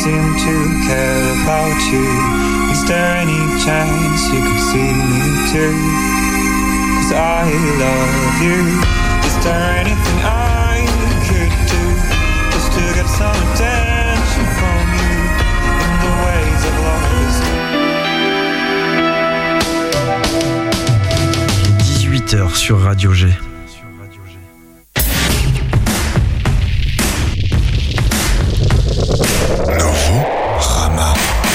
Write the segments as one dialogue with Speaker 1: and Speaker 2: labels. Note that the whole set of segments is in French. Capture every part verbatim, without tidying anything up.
Speaker 1: seem to care about you. Is there any chance you could see me too? 'Cause I love you. Is there anything I could do just to get some attention from you in the ways of love?
Speaker 2: dix-huit heures sur Radio G.
Speaker 3: Novorama.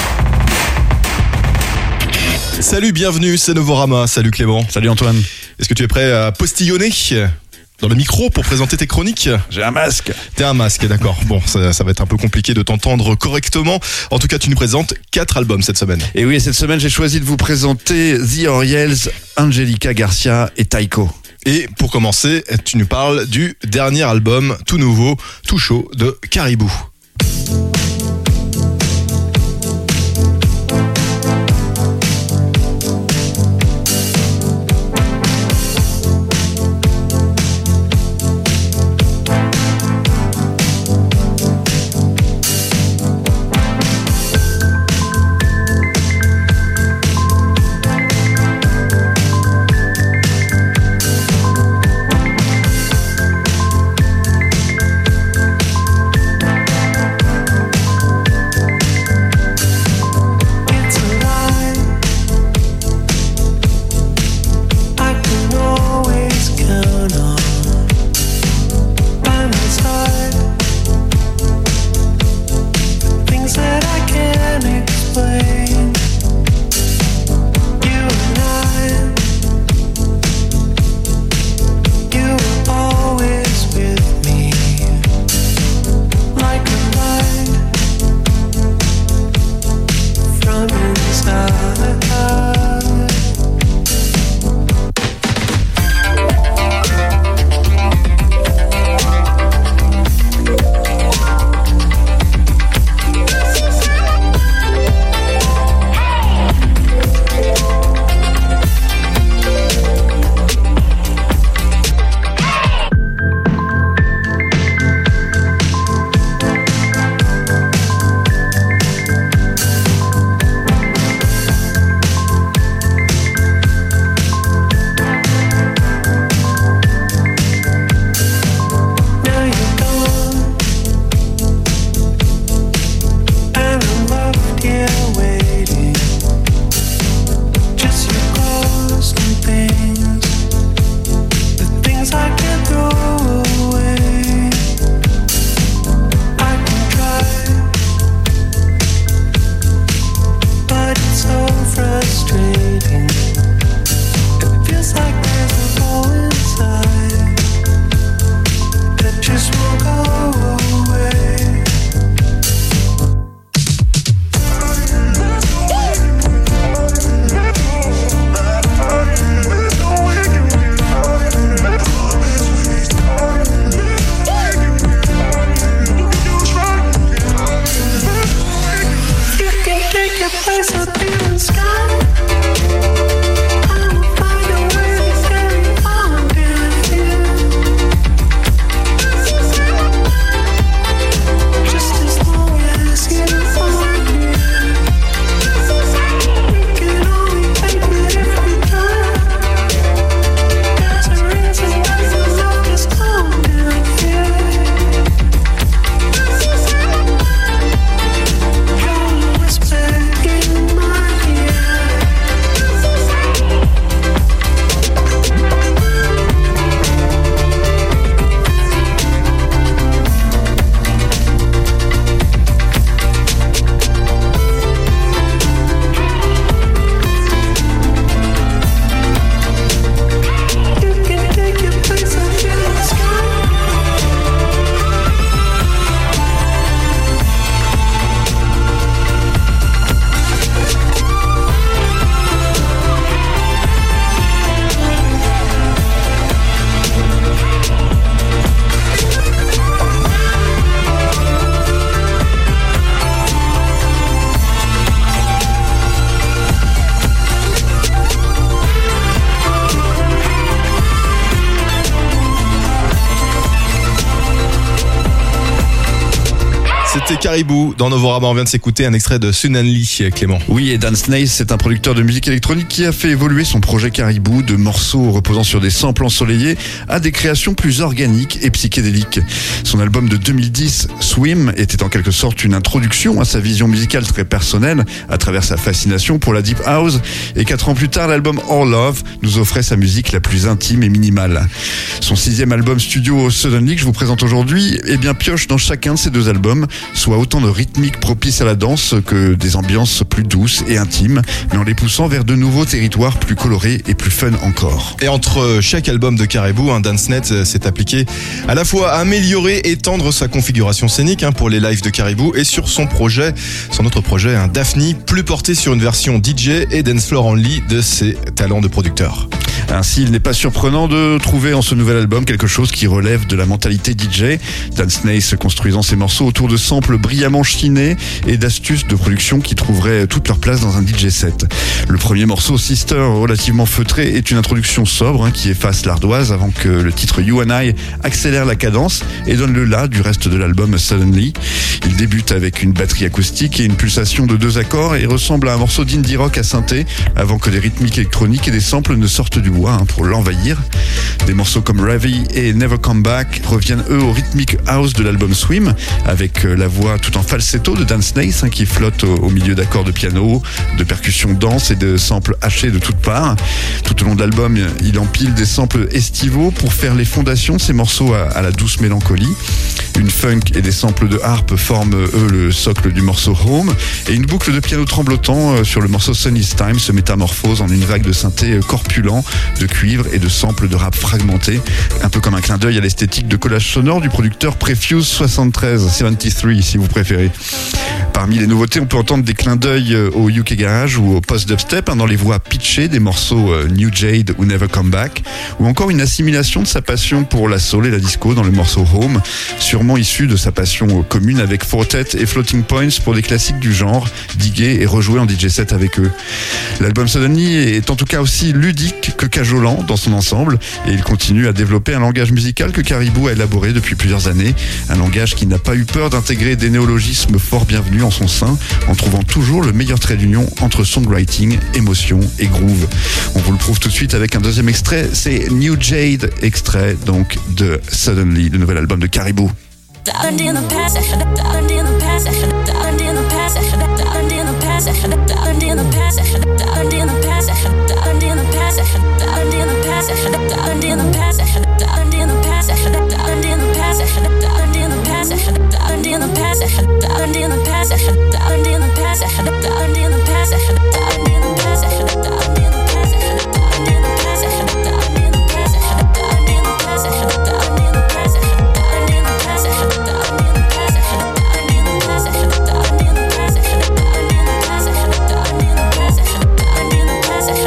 Speaker 4: Salut, bienvenue, c'est Novorama. Salut Clément.
Speaker 2: Salut Antoine.
Speaker 4: Est-ce que tu es prêt à postillonner dans le micro pour présenter tes chroniques?
Speaker 2: J'ai un masque.
Speaker 4: T'es un masque, d'accord. Bon, ça, ça va être un peu compliqué de t'entendre correctement. En tout cas, tu nous présentes quatre albums cette semaine.
Speaker 2: Et oui, cette semaine, j'ai choisi de vous présenter The Oriels, Angelica Garcia et Taiko.
Speaker 4: Et pour commencer, tu nous parles du dernier album tout nouveau, tout chaud de Caribou. Côté Caribou, dans Novorama, on vient de s'écouter un extrait de Sun Lee, Clément.
Speaker 2: Oui, et Dan Snaith, c'est un producteur de musique électronique qui a fait évoluer son projet Caribou de morceaux reposant sur des samples ensoleillés à des créations plus organiques et psychédéliques. Son album de deux mille dix, Swim, était en quelque sorte une introduction à sa vision musicale très personnelle à travers sa fascination pour la Deep House, et quatre ans plus tard, l'album All Love nous offrait sa musique la plus intime et minimale. Son sixième album studio Suddenly, que je vous présente aujourd'hui, eh bien pioche dans chacun de ces deux albums soit autant de rythmiques propices à la danse que des ambiances plus douces et intimes, mais en les poussant vers de nouveaux territoires plus colorés et plus fun encore.
Speaker 4: Et entre chaque album de Caribou, hein, Dan Snaith s'est appliqué à la fois à améliorer et étendre sa configuration scénique hein, pour les lives de Caribou, et sur son projet, son autre projet, un hein, Daphne, plus porté sur une version D J et dance floor only de ses talents de producteur.
Speaker 2: Ainsi, il n'est pas surprenant de trouver en ce nouvel album quelque chose qui relève de la mentalité D J, Dan Snaith construisant ses morceaux autour de samples brillamment chinés et d'astuces de production qui trouveraient toute leur place dans un D J set. Le premier morceau, Sister, relativement feutré, est une introduction sobre hein, qui efface l'ardoise avant que le titre You and I accélère la cadence et donne le la du reste de l'album Suddenly. Il débute avec une batterie acoustique et une pulsation de deux accords et ressemble à un morceau d'indie rock à synthé avant que des rythmiques électroniques et des samples ne sortent du bois hein, pour l'envahir. Des morceaux comme Ravi et Never Come Back reviennent eux au rythmique house de l'album Swim, avec la voix tout en falsetto de Dan Snaith hein, qui flotte au, au milieu d'accords de piano, de percussions denses et de samples hachés de toutes parts. Tout au long de l'album, il empile des samples estivaux pour faire les fondations de ces morceaux à, à la douce mélancolie. Une funk et des samples de harpe forment eux le socle du morceau Home, et une boucle de piano tremblotant sur le morceau Sunny's Time se métamorphose en une vague de synthé corpulent, de cuivre et de samples de rap fragmentés, un peu comme un clin d'œil à l'esthétique de collage sonore du producteur Prefuse soixante-treize, soixante-treize si vous préférez. Parmi les nouveautés, on peut entendre des clins d'œil au U K Garage ou au post-dubstep hein, dans les voix pitchées des morceaux euh, New Jade ou Never Come Back, ou encore une assimilation de sa passion pour la soul et la disco dans le morceau Home, sûrement issu de sa passion commune avec Fortet et Floating Points pour des classiques du genre, digués et rejoués en D J set avec eux. L'album Suddenly est en tout cas aussi ludique que cajolant dans son ensemble, et il continue à développer un langage musical que Caribou a élaboré depuis plusieurs années, un langage qui n'a pas eu peur d'intégrer des néologismes fort bienvenus en son sein, en trouvant toujours le meilleur trait d'union entre songwriting, émotion et groove. On vous le prouve tout de suite avec un deuxième extrait, c'est New Jade, extrait donc de Suddenly, le nouvel album de Caribou.
Speaker 5: Pass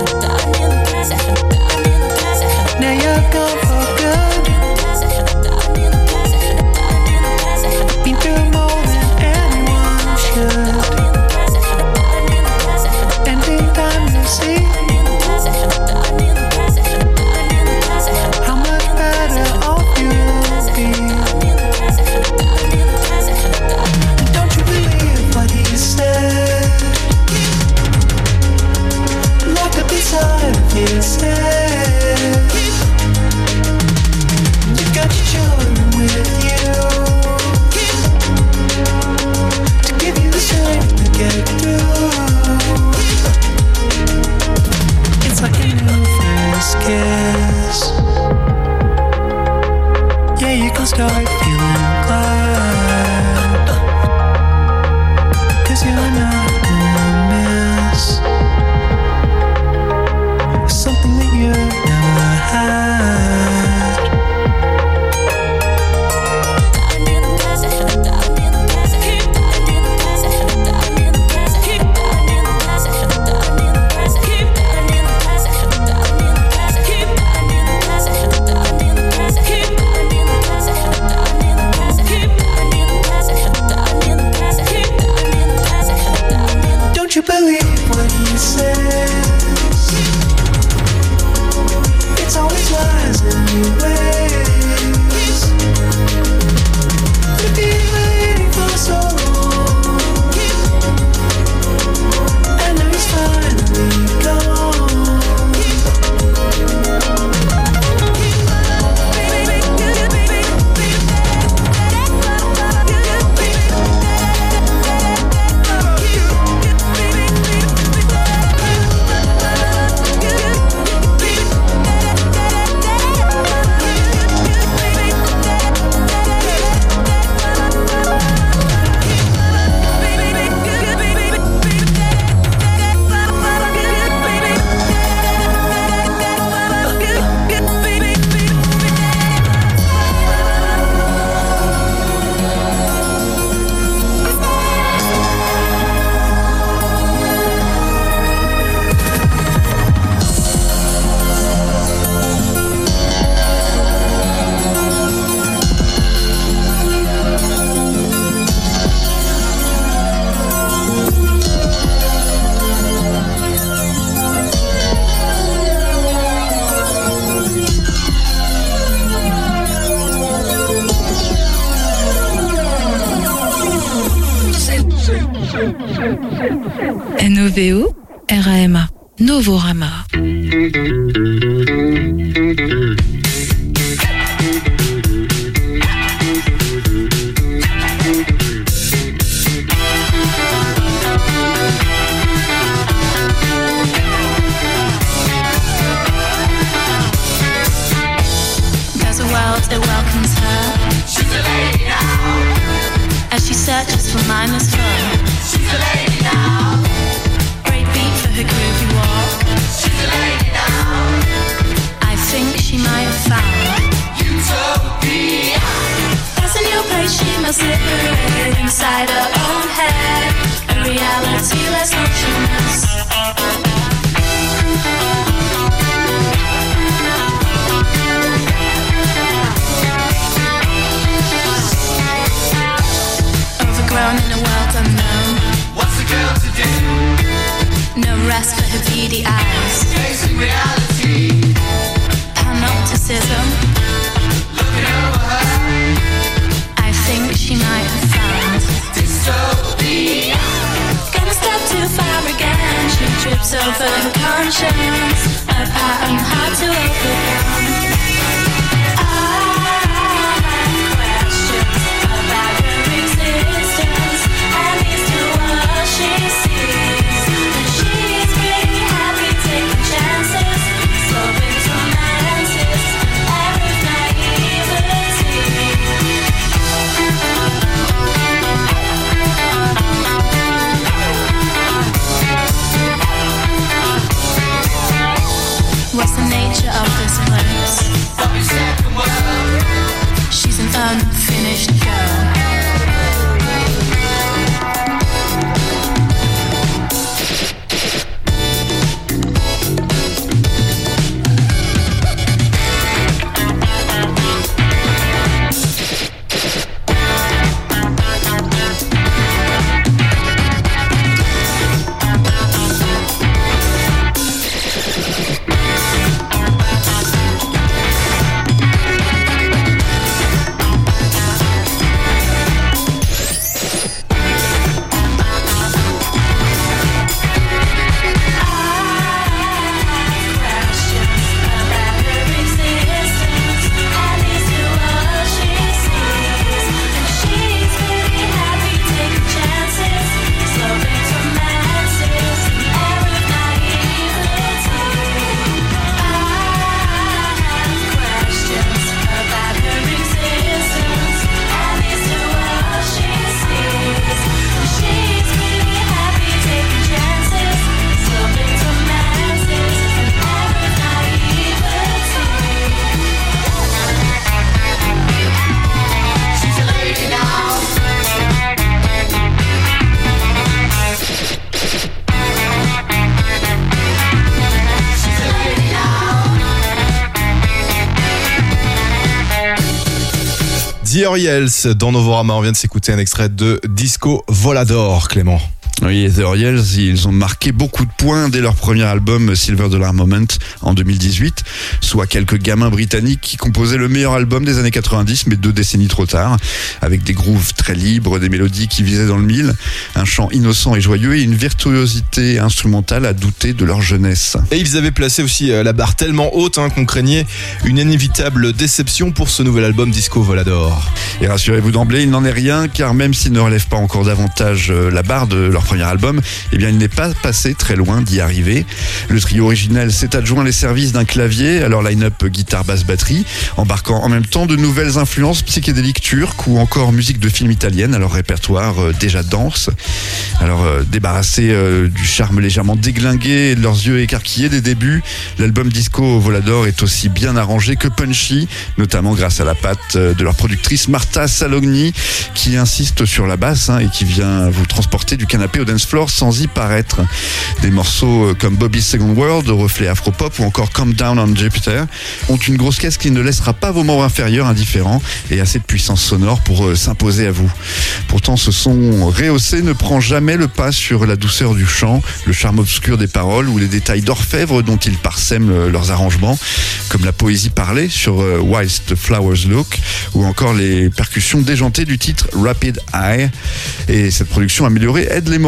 Speaker 5: Noveo, R A M A, Novorama.
Speaker 6: That welcomes her. She's a lady now. As she searches for mindless fun. She's a lady now. Great beat for her groovy walk. She's a lady now. I think she might have found utopia. That's a new place she must liberate inside her own head. A reality less motionless. Overgrown in a world unknown. What's a girl to do? No rest for her beady eyes. Facing reality. Panopticism. Looking over her. I think she might have found dystopia. Gonna step too far again. She trips over her conscience. A pattern hard to overcome. What's the nature of this place? She's an unfinished girl.
Speaker 4: The Oriels dans Novorama. On vient de s'écouter un extrait de Disco Volador, Clément.
Speaker 2: Oui, The Oriels, ils ont marqué beaucoup de points dès leur premier album Silver Dollar Moment en deux mille dix-huit, soit quelques gamins britanniques qui composaient le meilleur album des années quatre-vingt-dix, mais deux décennies trop tard, avec des grooves très libres, des mélodies qui visaient dans le mille, un chant innocent et joyeux et une virtuosité instrumentale à douter de leur jeunesse.
Speaker 4: Et ils avaient placé aussi la barre tellement haute hein, qu'on craignait une inévitable déception pour ce nouvel album Disco Volador.
Speaker 2: Et rassurez-vous d'emblée, il n'en est rien, car même s'ils ne relèvent pas encore davantage la barre de leur premier album, eh bien il n'est pas passé très loin d'y arriver. Le trio original s'est adjoint les services d'un clavier à leur line-up guitare basse batterie, embarquant en même temps de nouvelles influences psychédéliques turques ou encore musique de film italienne à leur répertoire euh, déjà dense. Alors euh, débarrassé euh, du charme légèrement déglingué et de leurs yeux écarquillés des débuts, l'album Disco Volador est aussi bien arrangé que punchy, notamment grâce à la patte de leur productrice Marta Salogni qui insiste sur la basse hein, et qui vient vous transporter du canapé au dance floor sans y paraître. Des morceaux comme Bobby's Second World, reflet afro-pop ou encore Calm Down on Jupiter ont une grosse caisse qui ne laissera pas vos membres inférieurs indifférents et assez de puissance sonore pour euh, s'imposer à vous. Pourtant, ce son rehaussé ne prend jamais le pas sur la douceur du chant, le charme obscur des paroles ou les détails d'orfèvre dont ils parsèment euh, leurs arrangements, comme la poésie parlée sur euh, Whilst the Flowers Look ou encore les percussions déjantées du titre Rapid Eye. Et cette production améliorée aide les morceaux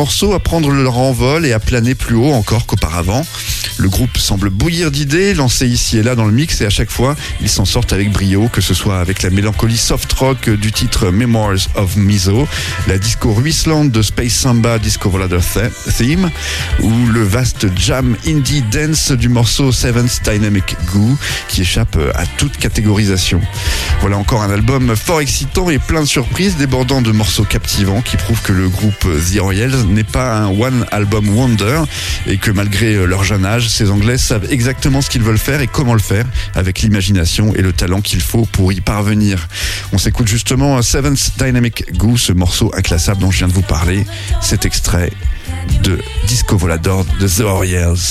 Speaker 2: morceaux à prendre leur envol et à planer plus haut encore qu'auparavant. Le groupe semble bouillir d'idées, lancées ici et là dans le mix, et à chaque fois, ils s'en sortent avec brio, que ce soit avec la mélancolie soft rock du titre Memoirs of Mizo, la disco ruisselante de Space Samba Disco Volador Theme, ou le vaste jam indie dance du morceau Seventh Dynamic Goo, qui échappe à toute catégorisation. Voilà encore un album fort excitant et plein de surprises, débordant de morceaux captivants qui prouvent que le groupe The Royals n'est pas un one album wonder, et que malgré leur jeune âge, ces Anglais savent exactement ce qu'ils veulent faire et comment le faire, avec l'imagination et le talent qu'il faut pour y parvenir. On s'écoute justement Seventh Dynamic Goo, ce morceau inclassable dont je viens de vous parler, cet extrait de Disco Volador de The Royals.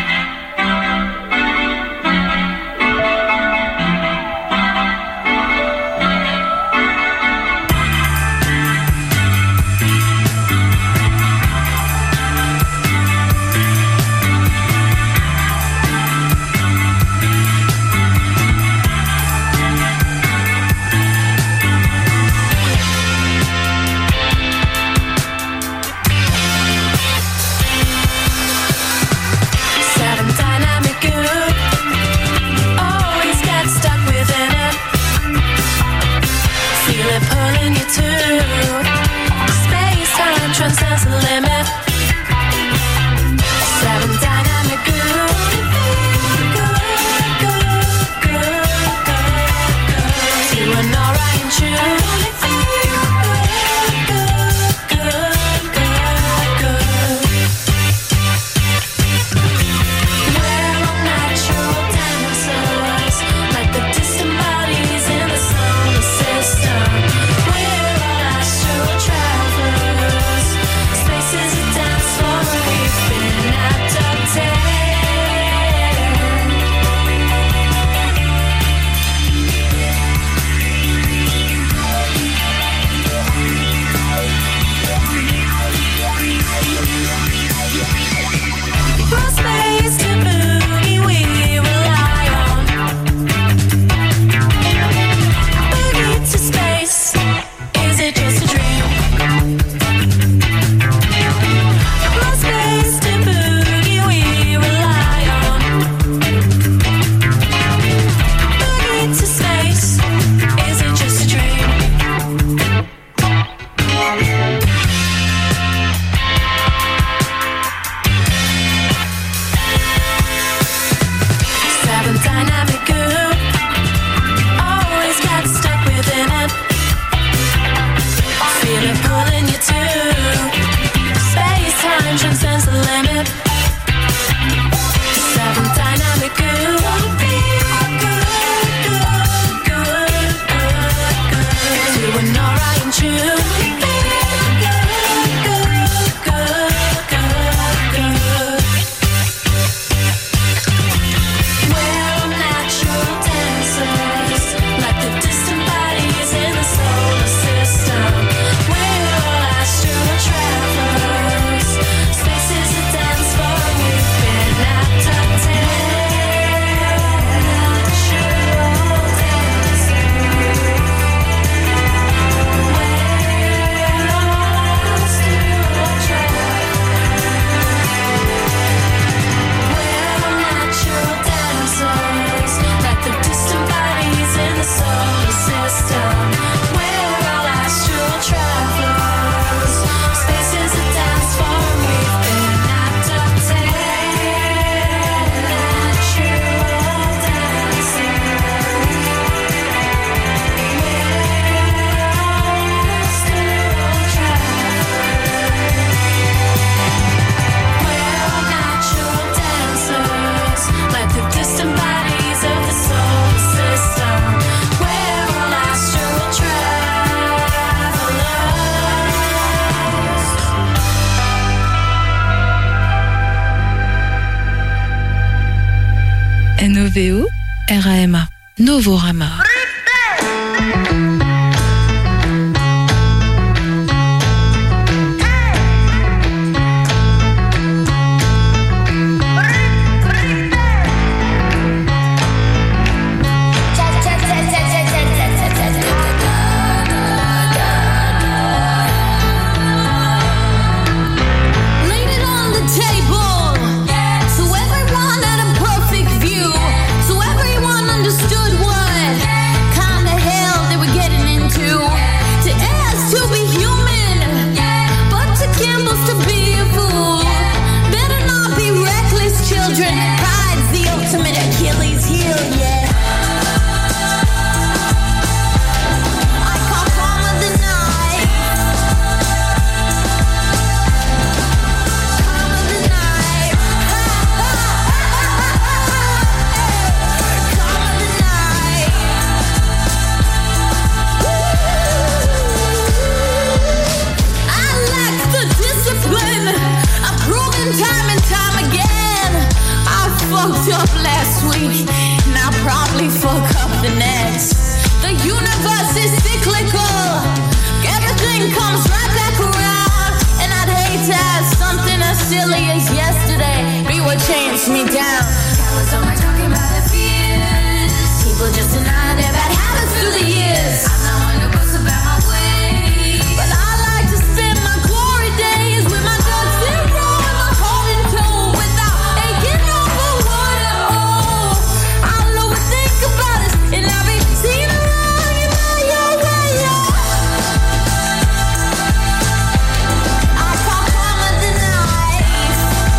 Speaker 5: N O V O R A M A Novorama.
Speaker 6: hooked up last week, and I'll probably fuck up the next. The universe is cyclical, everything comes right back around, and I'd hate to have something as silly as yesterday be what changed me down. Cowards don't like talking about their fears, people just deny their bad habits through the years. I'm not one to boast about my ways, but I like to spend my glory days with my ducks in a row and my heart in tow, without aching over what I owe. I'll overthink about it, and I'll be seeing around you by your way. I call karma the knife,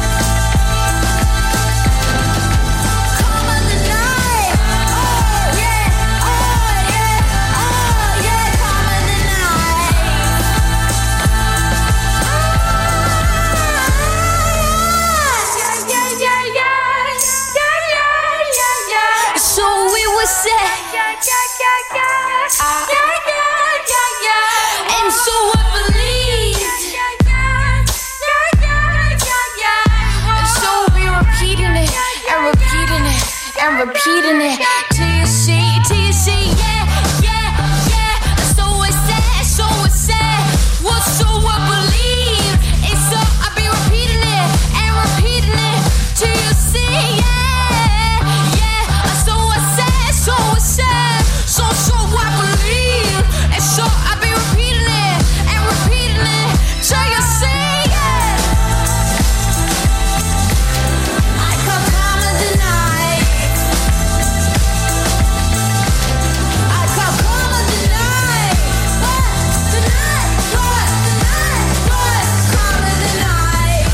Speaker 6: karma the knife. Oh yeah, oh yeah, oh yeah, karma the knife. Yeah, yeah, yeah, yeah, yeah, yeah, yeah, yeah. So we would say, yeah, yeah, yeah, yeah, yeah, yeah, yeah, yeah. And so I believe, yeah, yeah, yeah, yeah, yeah, yeah. And so we repeating it and repeating it and repeating it till you see, till you see, yeah, yeah, yeah. So it's sad, so it's sad. Well, so I believe, and so I be repeating it and repeating it till you see, yeah, yeah. So it's sad, so it's sad. So, so I believe, and so I be repeating it and repeating it till you see, yeah. I call karma the knife. I call karma the knife. What? The knife? What? The knife? What? Karma the knife.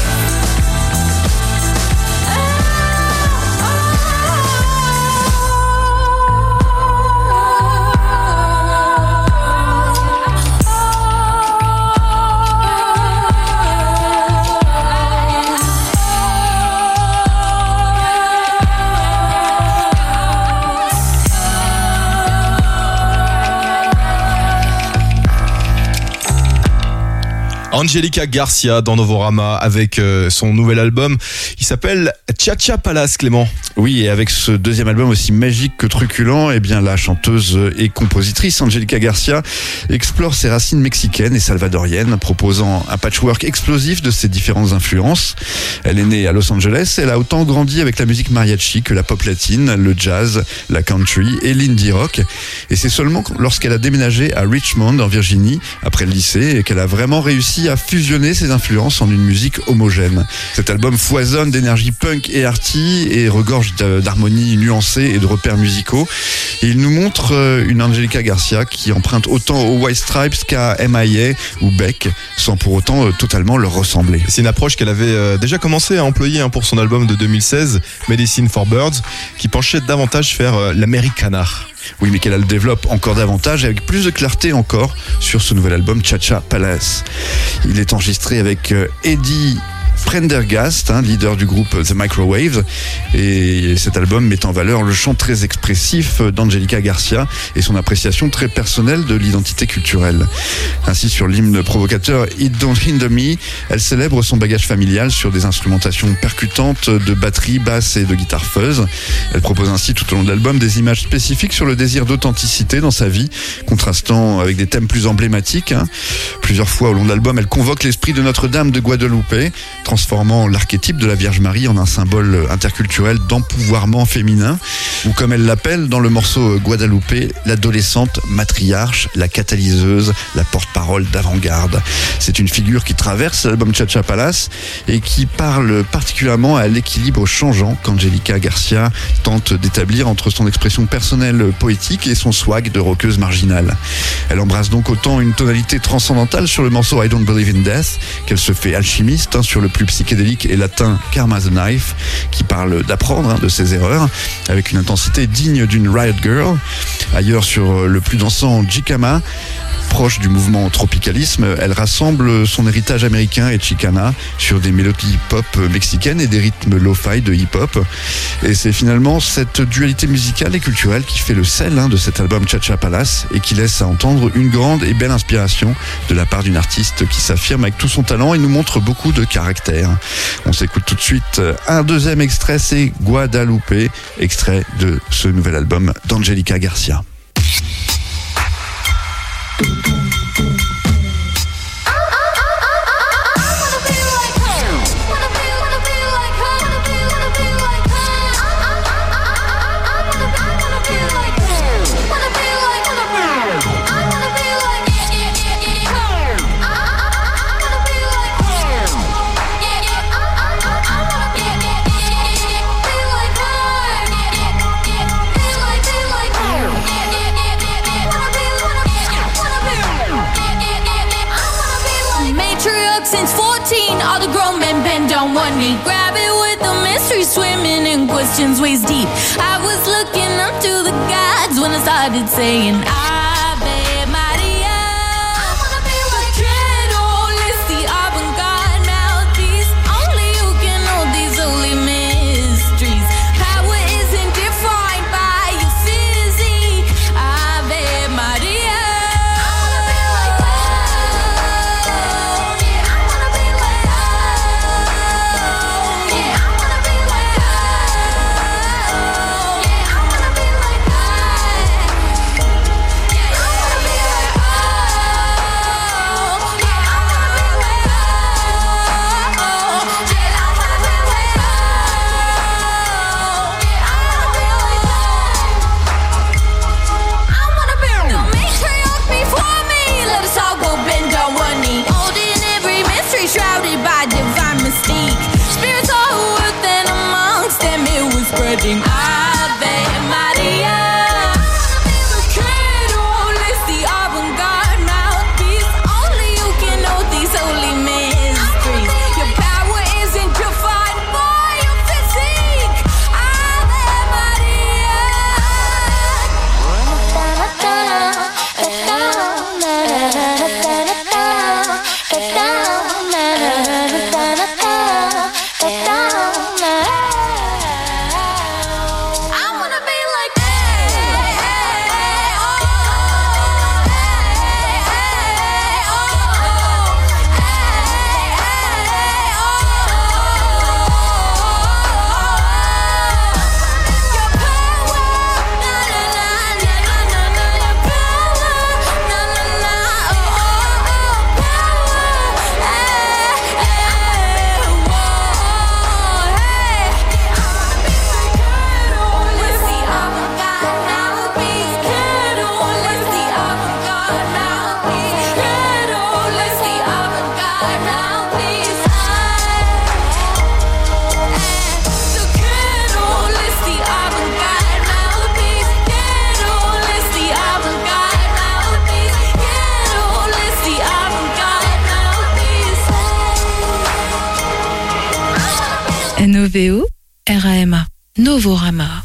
Speaker 4: Angelica Garcia dans Novorama avec euh, son nouvel album qui s'appelle Cha-Cha Palace, Clément.
Speaker 2: Oui, et avec ce deuxième album aussi magique que truculent, eh bien la chanteuse et compositrice Angelica Garcia explore ses racines mexicaines et salvadoriennes, proposant un patchwork explosif de ses différentes influences. Elle est née à Los Angeles, elle a autant grandi avec la musique mariachi que la pop latine, le jazz, la country et l'indie rock. Et c'est seulement lorsqu'elle a déménagé à Richmond en Virginie après le lycée et qu'elle a vraiment réussi à fusionner ses influences en une musique homogène. Cet album foisonne d'énergie punk et arty et regorge d'harmonies nuancées et de repères musicaux. Et il nous montre une Angelica Garcia qui emprunte autant aux White Stripes qu'à M I A ou Beck, sans pour autant totalement leur ressembler.
Speaker 4: C'est une approche qu'elle avait déjà commencé à employer pour son album de deux mille seize, Medicine for Birds, qui penchait davantage vers l'Americana.
Speaker 2: Oui, mais qu'elle le développe encore davantage et avec plus de clarté encore sur ce nouvel album Cha-Cha Palace. Il est enregistré avec Eddie Prendergast, hein, leader du groupe The Microwaves, et cet album met en valeur le chant très expressif d'Angelica Garcia et son appréciation très personnelle de l'identité culturelle. Ainsi, sur l'hymne provocateur It Don't Hinder Me, elle célèbre son bagage familial sur des instrumentations percutantes de batterie, basse et de guitare fuzz. Elle propose ainsi tout au long de l'album des images spécifiques sur le désir d'authenticité dans sa vie, contrastant avec des thèmes plus emblématiques. Hein. Plusieurs fois au long de l'album, elle convoque l'esprit de Notre-Dame de Guadeloupe, transformant l'archétype de la Vierge Marie en un symbole interculturel d'empouvoirment féminin, ou comme elle l'appelle dans le morceau Guadeloupe, l'adolescente matriarche, la catalyseuse, la porte-parole d'avant-garde. C'est une figure qui traverse l'album Cha-Cha Palace et qui parle particulièrement à l'équilibre changeant qu'Angelica Garcia tente d'établir entre son expression personnelle poétique et son swag de rockeuse marginale. Elle embrasse donc autant une tonalité transcendantale sur le morceau I Don't Believe in Death qu'elle se fait alchimiste hein, sur le plus psychédélique et latin Karma the Knife, qui parle d'apprendre hein, de ses erreurs avec une intensité digne d'une Riot Girl. Ailleurs, sur le plus dansant Jicama, proche du mouvement tropicalisme, elle rassemble son héritage américain et chicana sur des mélodies pop mexicaines et des rythmes lo-fi de hip-hop. Et c'est finalement cette dualité musicale et culturelle qui fait le sel hein, de cet album Cha-Cha Palace et qui laisse à entendre une grande et belle inspiration de la part d'une artiste qui s'affirme avec tout son talent et nous montre beaucoup de caractère. Carter. On s'écoute tout de suite un deuxième extrait, c'est Guadalupe, extrait de ce nouvel album d'Angelica Garcia.
Speaker 6: Since fourteen, all the grown men bend on one knee. Grab it with the mystery, swimming in questions waist deep. I was looking up to the gods when I started saying Ave Maria. I wanna be like Credolis, the avant-garde mouthpiece. Only you can know these holy mysteries. Power isn't defined by your physique. Ave Maria. Shrouded by divine mystique, spirits all within amongst them. It was spreading Ave Maria. Credolis, the avant-garde mouthpiece. Only you can know these holy mysteries. Your power isn't defined by your physique. Ave Maria.
Speaker 5: N O V O R A M A. Novorama.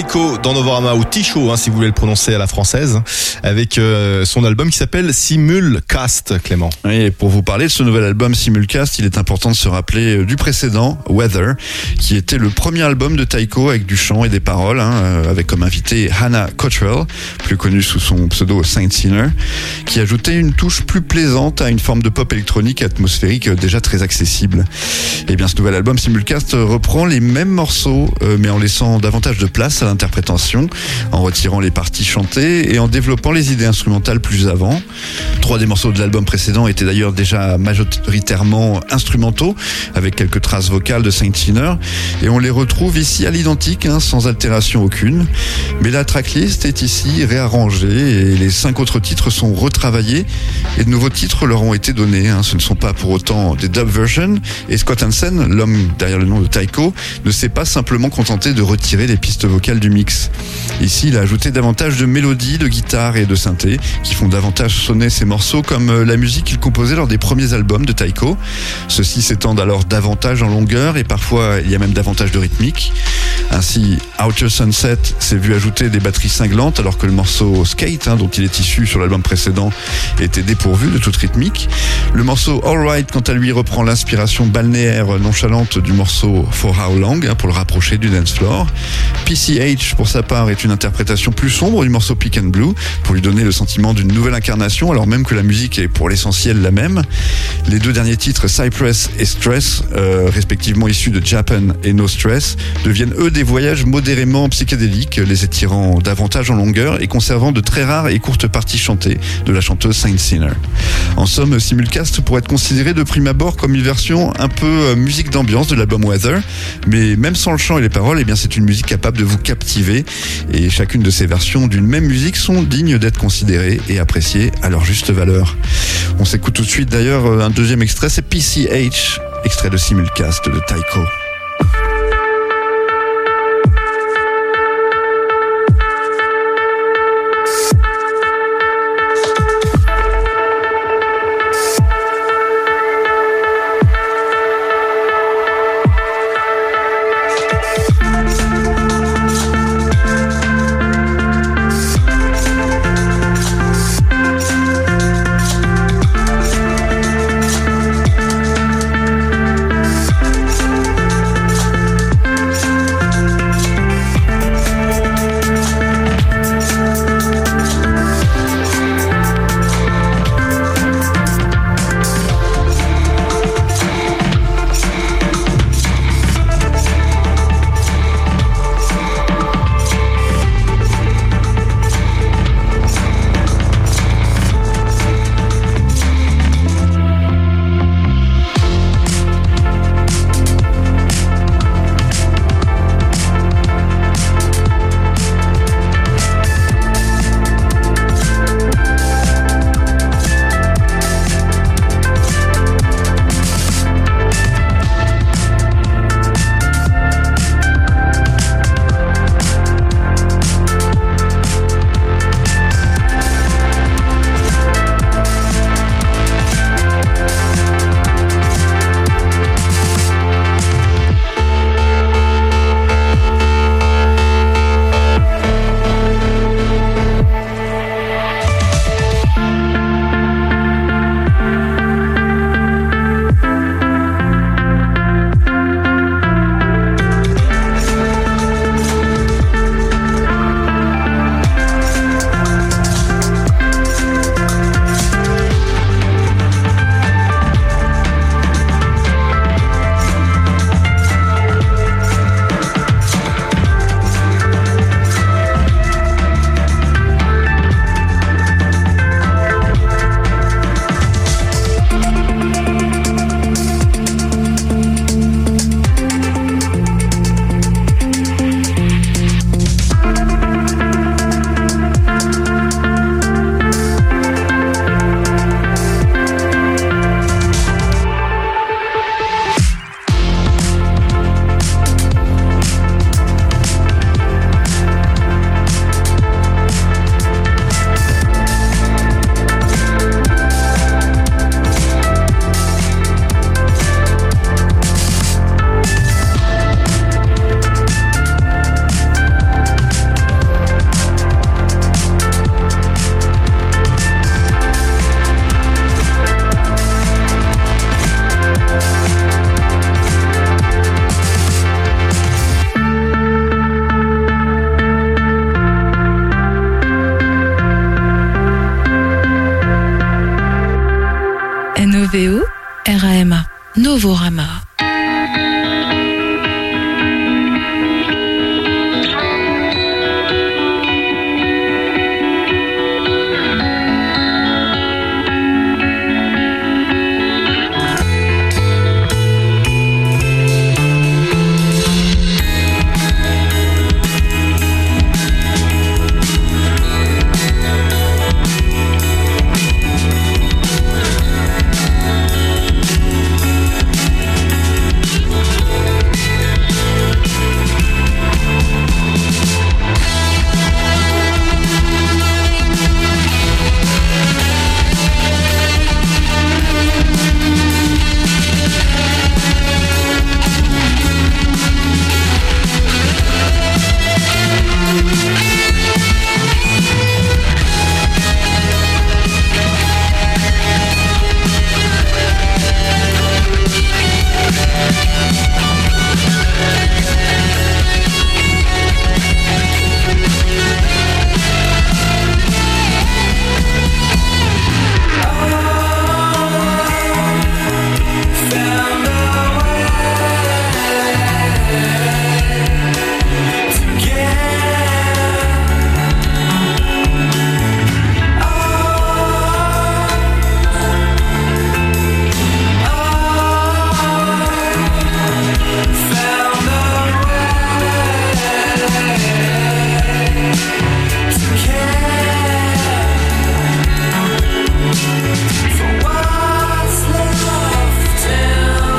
Speaker 4: Tycho dans Novorama, ou Tycho hein, si vous voulez le prononcer à la française, avec euh, son album qui s'appelle Simulcast, Clément.
Speaker 2: Oui, et pour vous parler de ce nouvel album Simulcast, il est important de se rappeler du précédent, Weather, qui était le premier album de Tycho avec du chant et des paroles, hein, avec comme invité Hannah Cottrell, plus connue sous son pseudo Saint Sinner, qui ajoutait une touche plus plaisante à une forme de pop électronique atmosphérique déjà très accessible. Et bien ce nouvel album Simulcast reprend les mêmes morceaux, euh, mais en laissant davantage de place à l'interprétation, en retirant les parties chantées et en développant les idées instrumentales plus avant. Trois des morceaux de l'album précédent étaient d'ailleurs déjà majoritairement instrumentaux, avec quelques traces vocales de Saint Sinner, et on les retrouve ici à l'identique, hein, sans altération aucune. Mais la tracklist est ici réarrangée et les cinq autres titres sont retravaillés et de nouveaux titres leur ont été donnés. Hein. Ce ne sont pas pour autant des dub versions, et Scott Hansen, l'homme derrière le nom de Tycho, ne s'est pas simplement contenté de retirer les pistes vocales du mix. Ici, il a ajouté davantage de mélodies, de guitare et de synthé qui font davantage sonner ces morceaux comme la musique qu'il composait lors des premiers albums de Tycho. Ceux-ci s'étendent alors davantage en longueur et parfois il y a même davantage de rythmique. Ainsi, Outer Sunset s'est vu ajouter des batteries cinglantes alors que le morceau Skate, hein, dont il est issu sur l'album précédent, était dépourvu de toute rythmique. Le morceau Alright, quant à lui, reprend l'inspiration balnéaire nonchalante du morceau For How Long, hein, pour le rapprocher du dance floor. P C H, pour sa part, est une interprétation plus sombre du morceau Pink and Blue, pour lui donner le sentiment d'une nouvelle incarnation, alors même que la musique est pour l'essentiel la même. Les deux derniers titres, Cypress et Stress, euh, respectivement issus de Japan et No Stress, deviennent eux des voyages modérément psychédéliques, les étirant davantage en longueur et conservant de très rares et courtes parties chantées de la chanteuse Saint Sinner. En somme, Simulcast pourrait être considéré de prime abord comme une version un peu euh, musique d'ambiance de l'album Weather, mais même sans le chant et les paroles, eh bien c'est une musique capable de vous captiver, et chacune de ces versions d'une même musique sont dignes d'être considérées et appréciées à leur juste valeur. On s'écoute tout de suite d'ailleurs un deuxième extrait, c'est P C H, extrait de Simulcast de Tycho.
Speaker 5: V O R A M A. Novorama.
Speaker 7: What's left till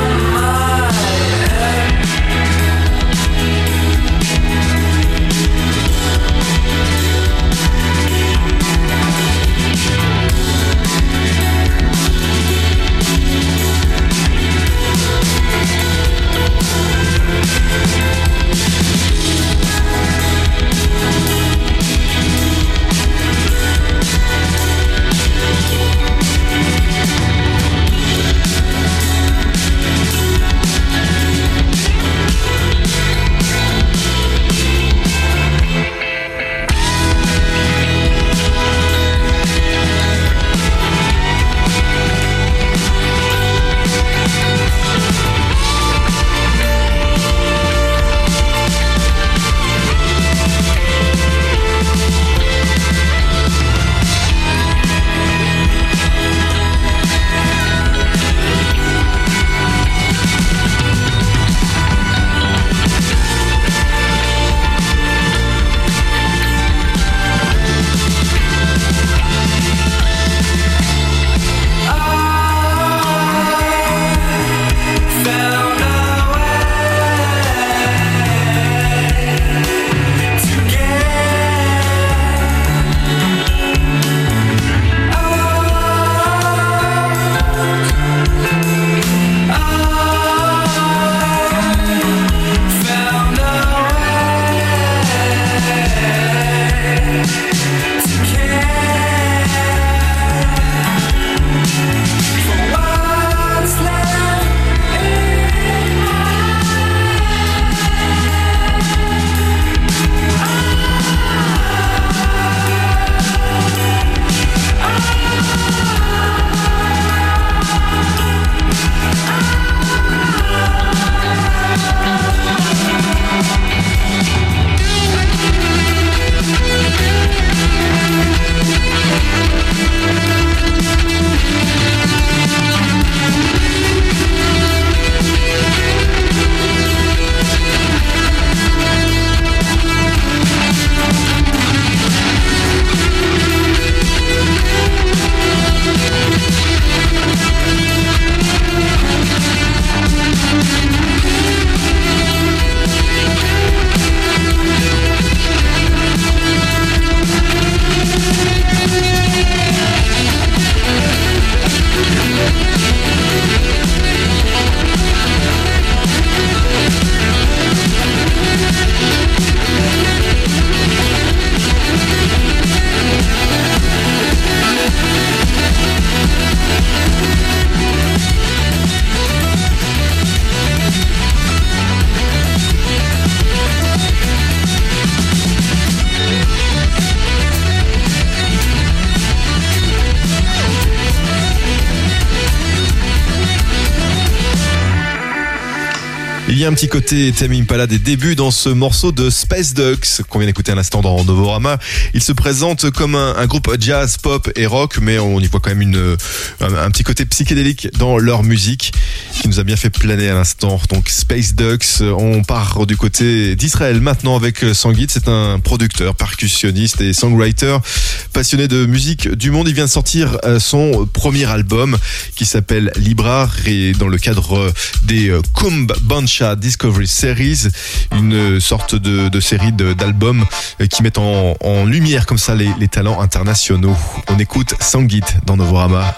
Speaker 4: Il y a un petit côté Tame Impala des débuts dans ce morceau de Space Ducks qu'on vient d'écouter à l'instant dans Novorama. Il se présente comme un, un groupe jazz, pop et rock, mais on y voit quand même une, un, un petit côté psychédélique dans leur musique qui nous a bien fait planer à l'instant. Donc Space Ducks, on part du côté d'Israël maintenant avec Sangeet. C'est un producteur, percussionniste et songwriter passionné de musique du monde. Il vient de sortir son premier album qui s'appelle Libra et dans le cadre des Kumb Bancha Discovery Series, une sorte de, de série de, d'albums qui mettent en, en lumière comme ça les, les talents internationaux. On écoute Sangeet dans Novorama.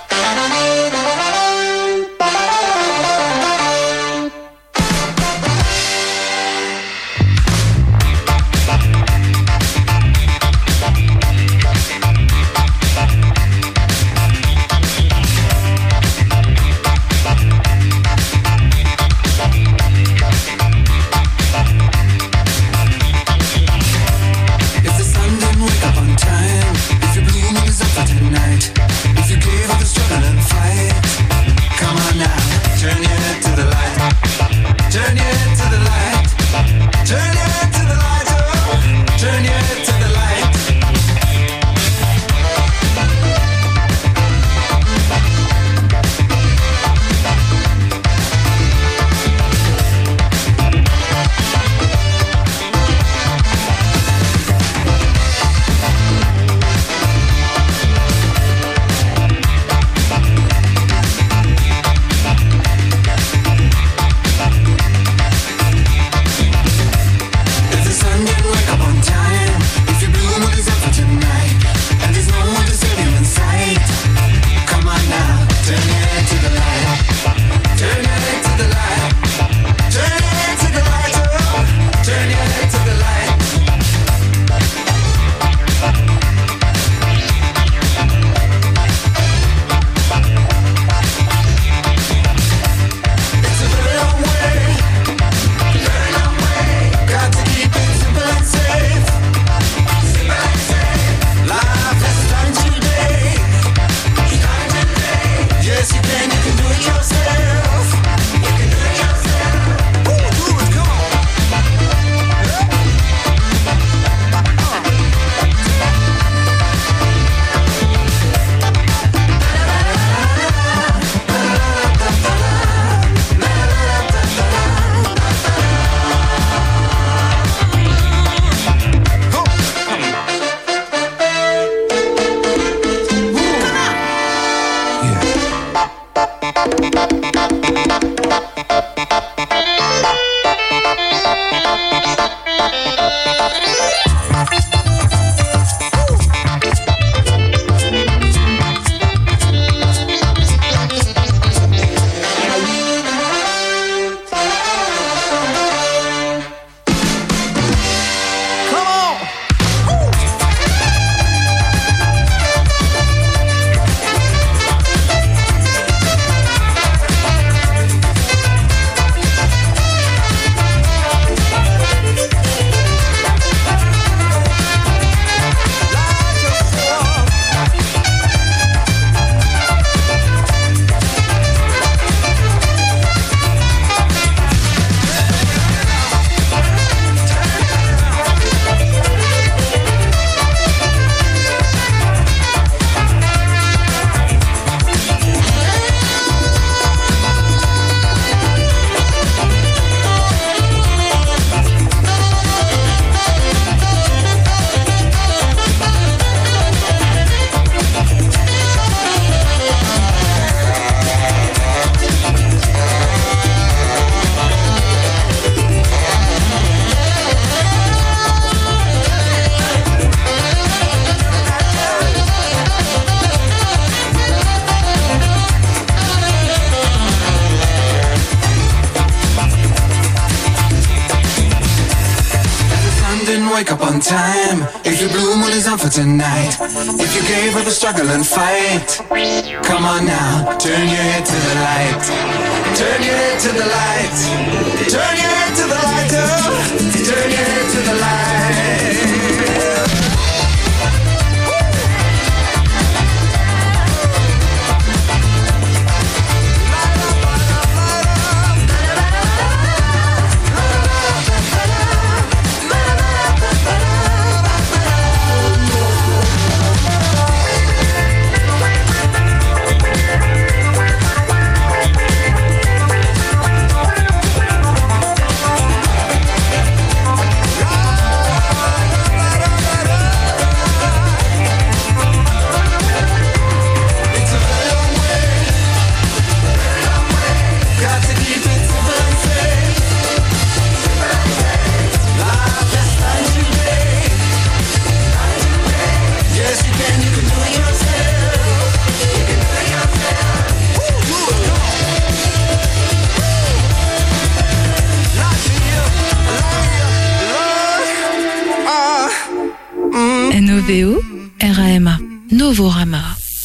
Speaker 7: Wake up on time. If your blue moon is on for tonight, if you gave up a struggle and fight, come on now, turn your head to the light. Turn your head to the light. Turn your head to the light. Oh, turn your head to the light.
Speaker 5: N O V O R A M A. Novorama.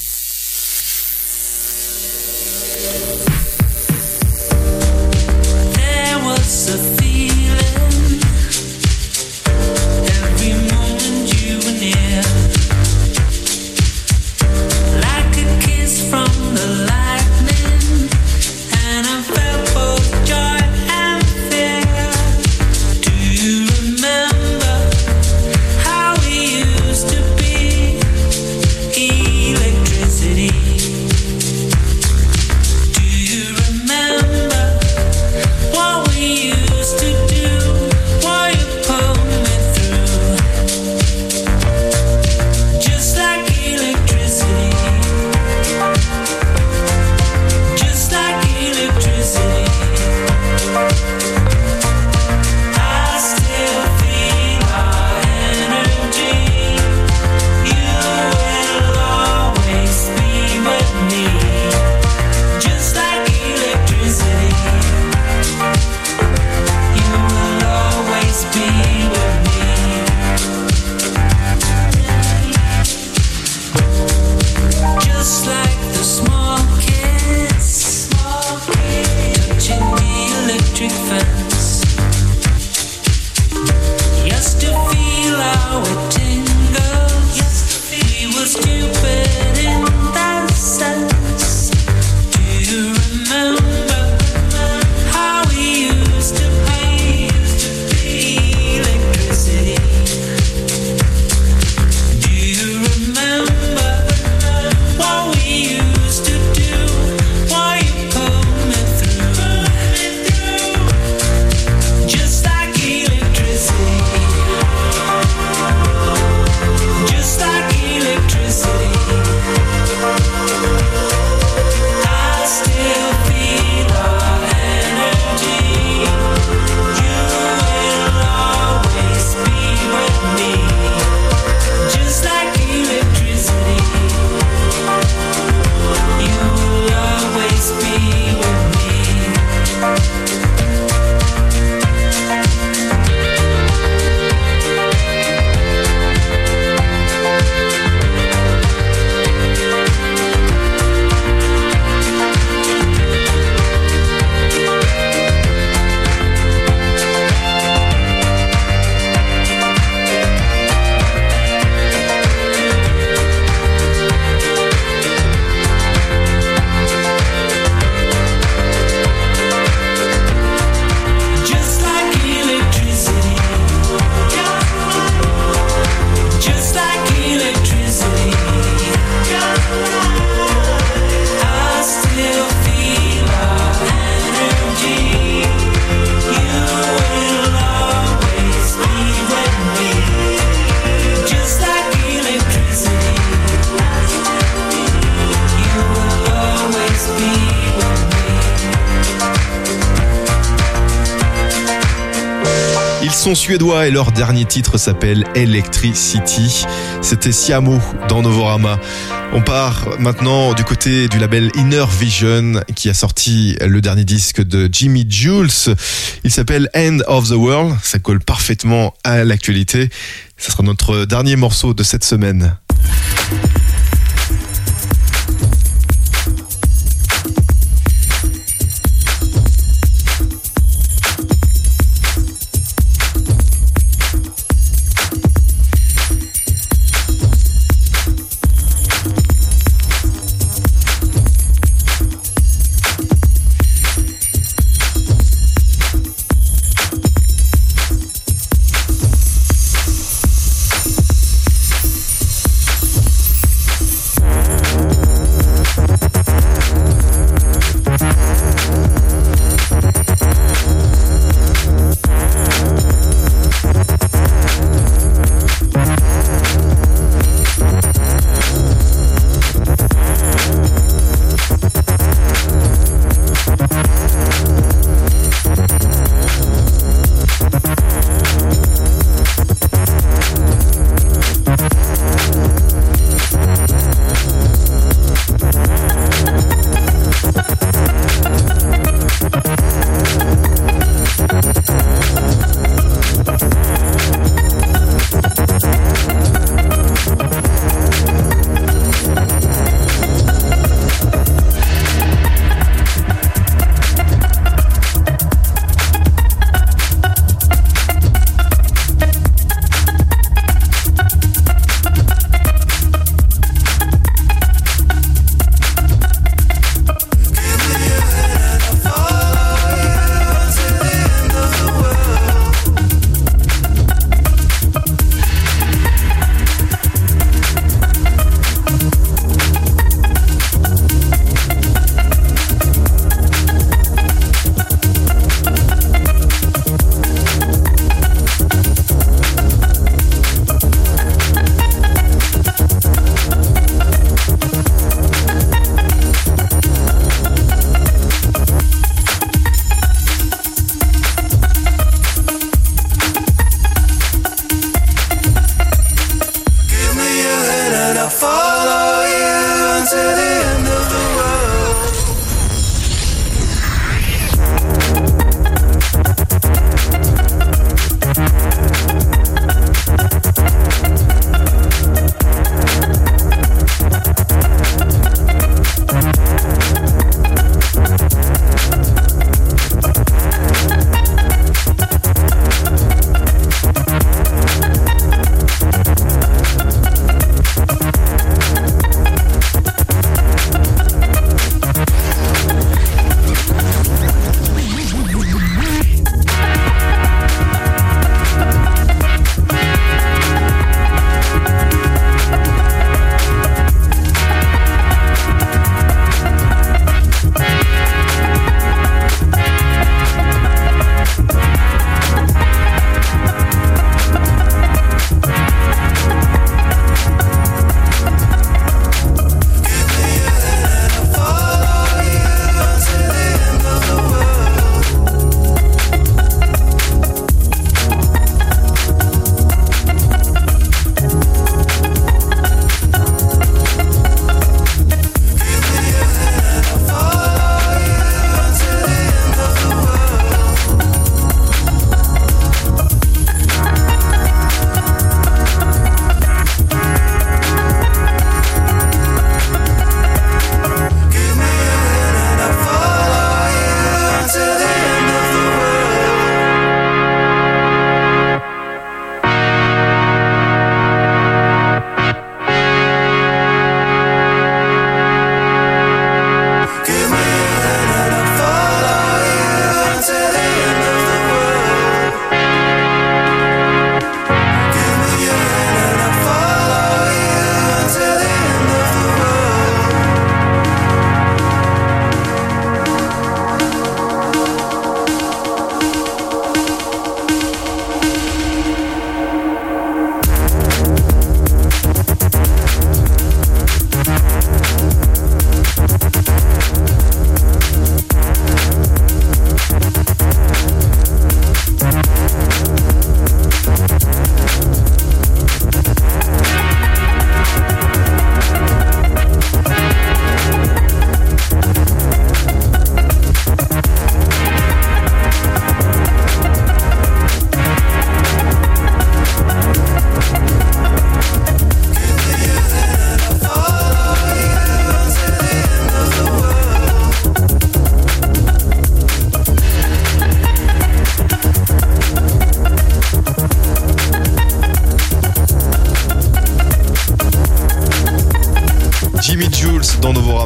Speaker 4: Suédois et leur dernier titre s'appelle Electricity. C'était Siamo dans Novorama. On part maintenant du côté du label Inner Vision qui a sorti le dernier disque de Jimmy Jules. Il s'appelle End of the World. Ça colle parfaitement à l'actualité. Ça sera notre dernier morceau de cette semaine.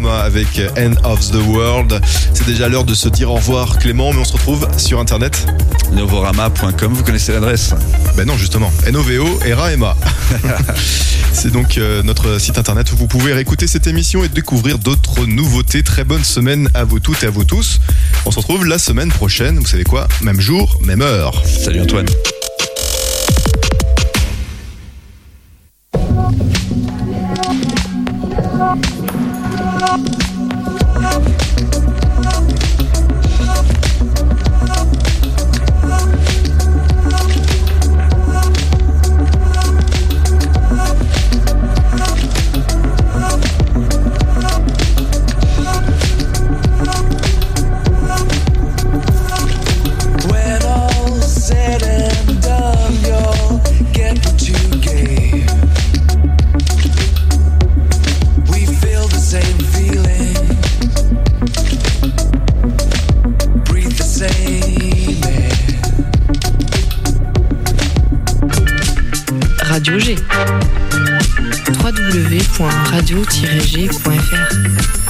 Speaker 4: Novorama avec End of the World. C'est déjà l'heure de se dire au revoir, Clément, mais on se retrouve sur internet.
Speaker 2: Novorama point com, vous connaissez l'adresse?
Speaker 4: Ben non, justement, N O V O R A M A. C'est donc euh, notre site internet où vous pouvez réécouter cette émission et découvrir d'autres nouveautés. Très bonne semaine à vous toutes et à vous tous. On se retrouve la semaine prochaine, vous savez quoi, même jour, même heure.
Speaker 2: Salut Antoine.
Speaker 5: Radio G. w w w point radio tiret g point f r